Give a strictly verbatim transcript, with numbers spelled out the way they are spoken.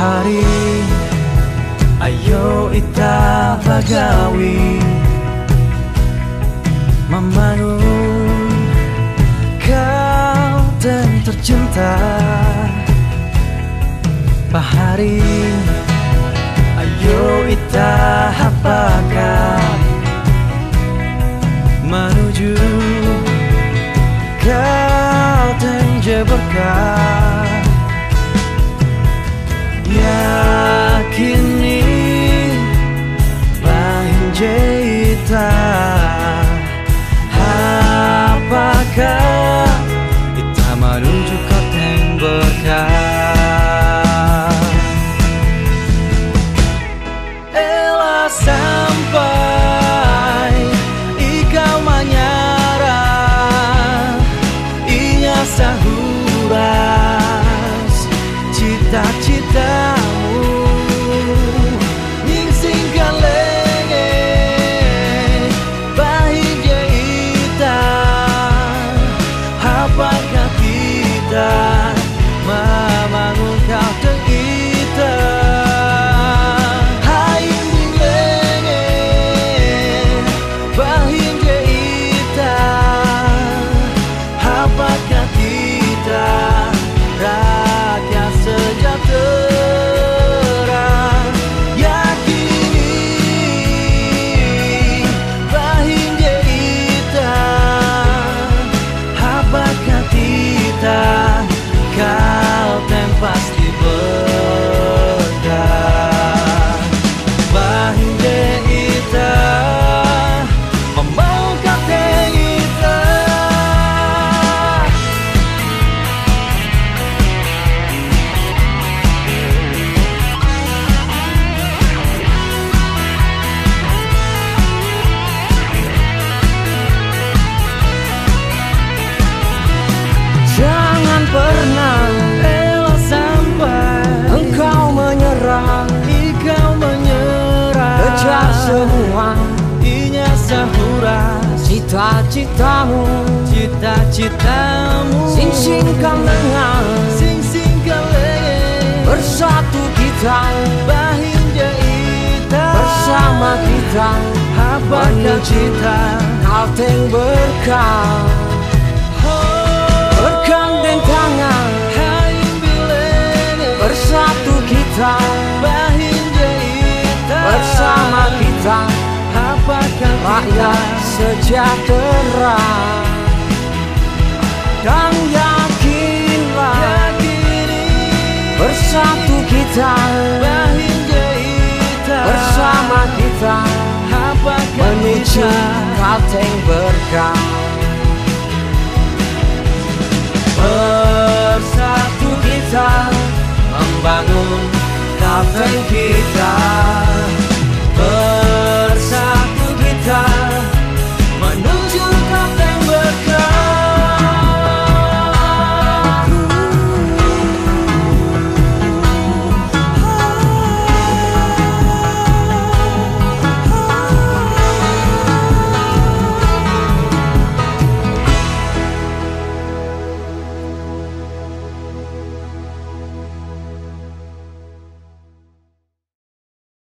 Bahari, ayo kita bagawi membangun kau dan tercinta. Bahari, ayo kita hapakan menuju kau dan berkah. Yakini bahinjeita apakah kita menuju kota yang berkah. Ela sampai ikau menyerah, inya sahuras cita-citamu, ningsingkan lenge bahagia. Apakah kita membangun kau dan kita? Hai lenge bahagia. Apakah kita rakyat sejahtera? Yakini bahagia. Apakah kita kau dan pasti berkah. Bahagia memau kata kita. Jangan pernah Ela sampai engkau menyerah, engkau menyerah. Kejar semua inya sahuras cita-citamu, cita-citamu. sing-singkan lengan, Sing-singkan lengan. bersatu kita, bahagia. bersama kita Apakah kita kau yang berkah. Bergandeng tangan, hai bilene bersatu kita, bahagia. bersama kita Apakah rakyat sejahtera. Dan yakinlah yakini bersatu kita, bahagia. bersama kita Apakah menuju kita kau yang berkah. bersatu Kita membangun kau yang kita.